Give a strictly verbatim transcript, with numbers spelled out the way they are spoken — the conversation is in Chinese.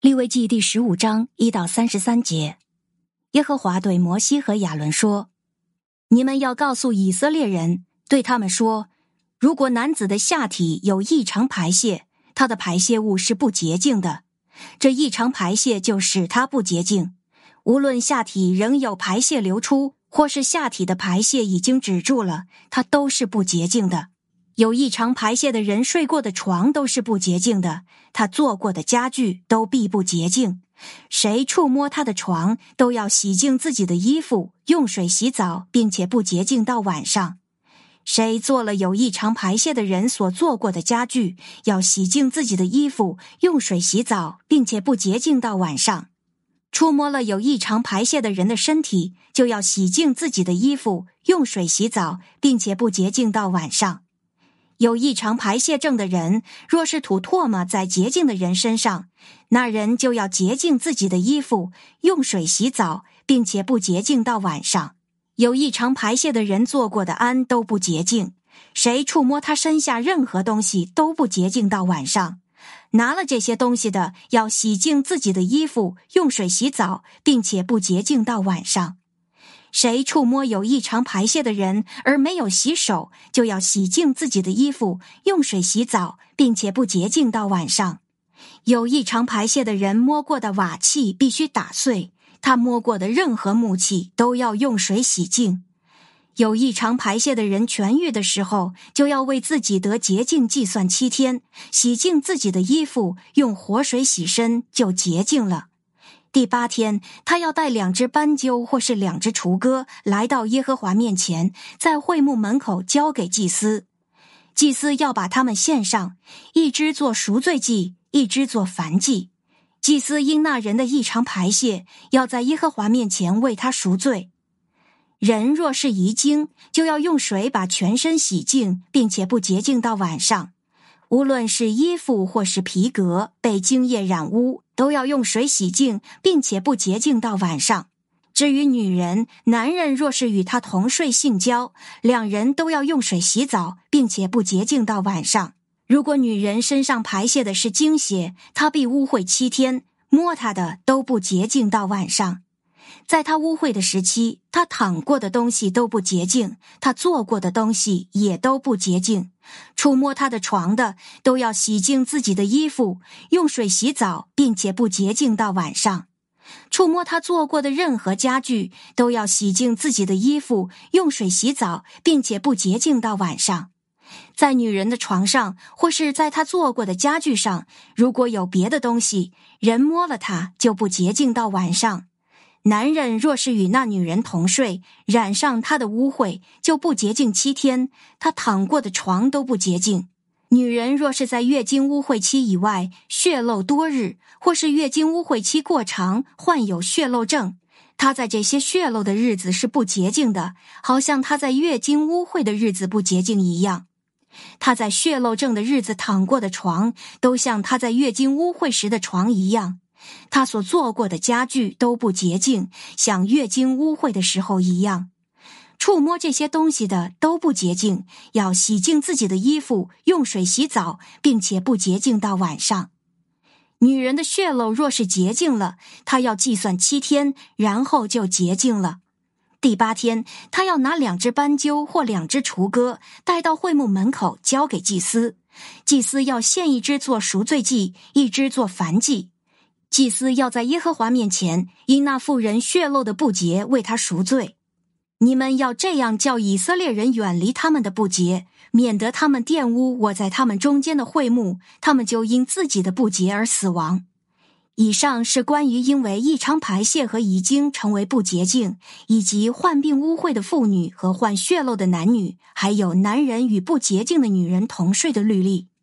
利未记第十五章一到三十三节，耶和华对摩西和亚伦说：你们要告诉以色列人，对他们说，如果男子的下体有异常排泄，他的排泄物是不洁净的，这异常排泄就使他不洁净。无论下体仍有排泄流出，或是下体的排泄已经止住了，他都是不洁净的。有异常排泄的人睡过的床都是不洁净的，他坐过的家具都必不洁净。谁触摸他的床，都要洗净自己的衣服，用水洗澡，并且不洁净到晚上。谁做了有异常排泄的人所做过的家具，要洗净自己的衣服，用水洗澡，并且不洁净到晚上。触摸了有异常排泄的人的身体，就要洗净自己的衣服，用水洗澡，并且不洁净到晚上。有异常排泄症的人，若是吐唾沫在洁净的人身上，那人就要洁净自己的衣服，用水洗澡，并且不洁净到晚上。有异常排泄的人做过的安都不洁净，谁触摸他身下任何东西都不洁净到晚上。拿了这些东西的，要洗净自己的衣服，用水洗澡，并且不洁净到晚上。谁触摸有异常排泄的人而没有洗手，就要洗净自己的衣服，用水洗澡，并且不洁净到晚上。有异常排泄的人摸过的瓦器必须打碎，他摸过的任何木器都要用水洗净。有异常排泄的人痊愈的时候，就要为自己得洁净计算七天，洗净自己的衣服，用活水洗身，就洁净了。第八天，他要带两只斑鸠或是两只雏鸽来到耶和华面前，在会幕门口交给祭司。祭司要把它们献上，一只做赎罪祭，一只做燔祭。祭司因那人的异常排泄，要在耶和华面前为他赎罪。人若是遗精，就要用水把全身洗净，并且不洁净到晚上。无论是衣服或是皮革被精液染污，都要用水洗净，并且不洁净到晚上。至于女人，男人若是与她同睡性交，两人都要用水洗澡，并且不洁净到晚上。如果女人身上排泄的是精血，她必污秽七天，摸她的都不洁净到晚上。在她污秽的时期，她躺过的东西都不洁净，她坐过的东西也都不洁净。触摸她的床的，都要洗净自己的衣服，用水洗澡，并且不洁净到晚上。触摸她坐过的任何家具，都要洗净自己的衣服，用水洗澡，并且不洁净到晚上。在女人的床上，或是在她坐过的家具上，如果有别的东西，人摸了她，就不洁净到晚上。男人若是与那女人同睡，染上她的污秽，就不洁净七天，他躺过的床都不洁净。女人若是在月经污秽期以外血漏多日，或是月经污秽期过长，患有血漏症，她在这些血漏的日子是不洁净的，好像她在月经污秽的日子不洁净一样。她在血漏症的日子躺过的床，都像她在月经污秽时的床一样。他所做过的家具都不洁净，像月经污秽的时候一样。触摸这些东西的都不洁净，要洗净自己的衣服，用水洗澡，并且不洁净到晚上。女人的血漏若是洁净了，她要计算七天，然后就洁净了。第八天，她要拿两只斑鸠或两只雏鸽带到会幕门口交给祭司。祭司要献一只做赎罪祭，一只做燔祭。祭司要在耶和华面前因那妇人血漏的不洁为他赎罪。你们要这样叫以色列人远离他们的不洁，免得他们玷污我在他们中间的会幕，他们就因自己的不洁而死亡。以上是关于因为异常排泄和遗精成为不洁净，以及患病污秽的妇女和患血漏的男女，还有男人与不洁净的女人同睡的律例。